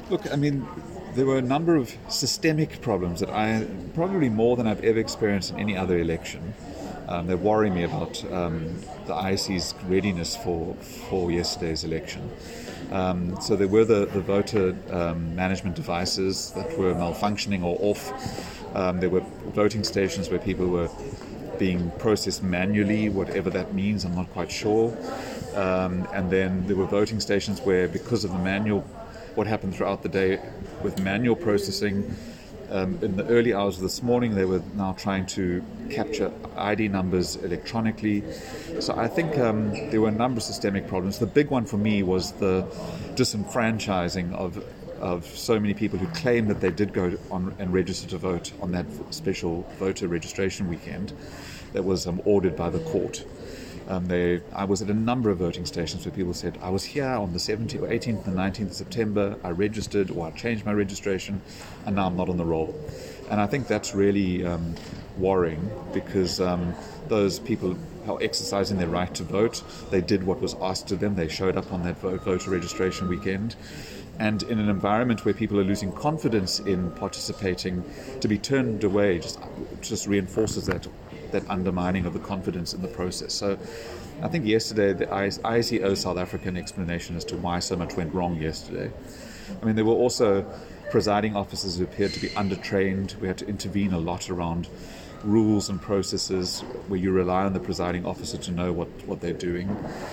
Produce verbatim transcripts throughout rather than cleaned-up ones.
Look, I mean, there were a number of systemic problems that I, probably more than I've ever experienced in any other election. Um, they worry me about um, the I E C's readiness for, for yesterday's election. Um, so there were the, the voter um, management devices that were malfunctioning or off. Um, there were voting stations where people were being processed manually, whatever that means, I'm not quite sure. Um, and then there were voting stations where, because of the manual, what happened throughout the day with manual processing, um, in the early hours of this morning, they were now trying to capture I D numbers electronically. So I think um, there were a number of systemic problems. The big one for me was the disenfranchising of of so many people who claim that they did go on and register to vote on that special voter registration weekend that was um, ordered by the court. Um, they, I was at a number of voting stations where people said, I was here on the seventeenth or eighteenth and nineteenth of September, I registered or I changed my registration, and now I'm not on the roll. And I think that's really um, worrying, because um, those people are exercising their right to vote. They did what was asked of them. They showed up on that vote, voter registration weekend. And in an environment where people are losing confidence in participating, to be turned away just just reinforces that that undermining of the confidence in the process. So I think yesterday the I C O South African explanation as to why so much went wrong yesterday. I mean, there were also presiding officers who appeared to be undertrained. We had to intervene a lot around rules and processes where you rely on the presiding officer to know what, what they're doing.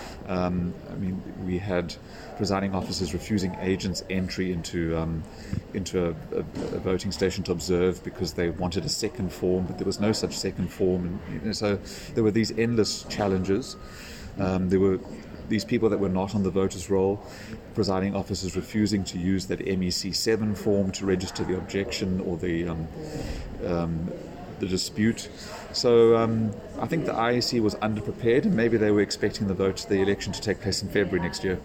Um, I mean, we had presiding officers refusing agents entry into um, into a, a, a voting station to observe because they wanted a second form, but there was no such second form. And you know, so there were these endless challenges. Um, there were these people that were not on the voters' roll, presiding officers refusing to use that M E C seven form to register the objection or the um, um, the dispute. So um, I think the I E C was underprepared, and maybe they were expecting the vote, the election to take place in February next year.